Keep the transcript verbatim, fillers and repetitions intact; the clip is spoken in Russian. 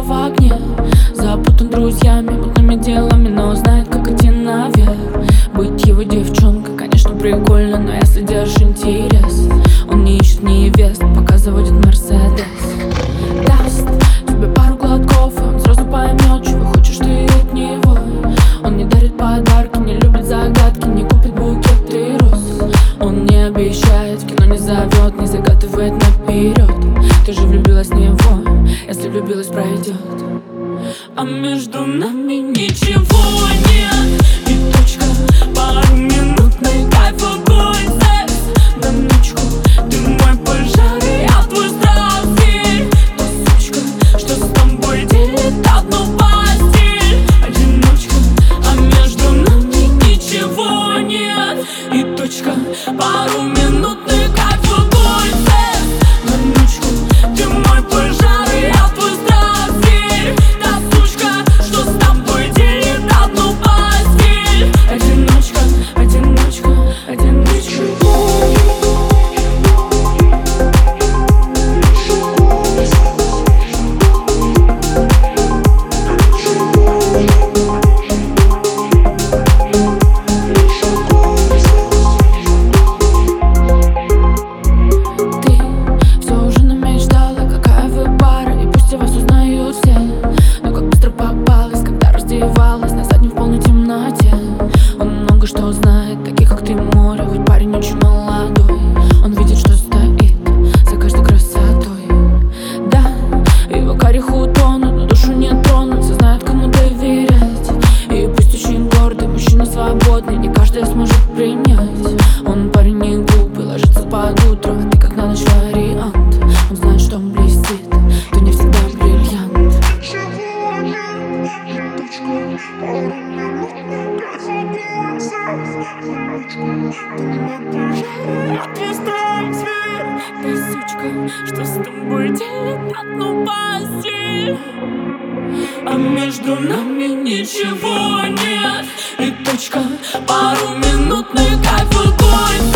в огне. Запутан друзьями, мутными делами, но знает, как идти наверх. Быть его девчонкой, конечно, прикольно, но если держишь интерес, он не ищет невест, пока заводит Мерседес. Даст тебе пару глотков, и он сразу поймет, чего хочешь ты от него. Он не дарит подарки, не любит загадки, не купит букет и роз. Он не обещает, в кино не зовет, не загадывает наперед. Ты же влюбилась в него, если влюбилась, пройдет. А между нами ничего нет, и точка. Пару минутный кайф, огонь, секс на ночку. Ты мой пожар, и я твой страх, зверь. Та сучка, что с тобой делит одну постель. Одиночка, а между нами ничего нет, и точка. Пару минутный кайф, огонь, секс на ночку. Ты мой пожар, и я твой страх, зверь. Та сучка, что с тобой делит одну постель. Одиночка, одиночка, одиночка. На заднем в полной темноте. Он много что знает, таких как ты море. Хоть парень очень молодой, он видит, что стоит за каждой красотой. Да, его карих утонут, но душу не тронут. Все знают, кому доверять. И пусть очень гордый, мужчина свободный, не каждый сможет принять. Он парень не глупый, ложится под утро, а ты как на ночь вариант. Он знает, что он блестит, то не всегда бриллиант. Ты сучка, что с тобой делит одну постель. А между нами ничего нет, и точка. Пару минутный кайф, огонь.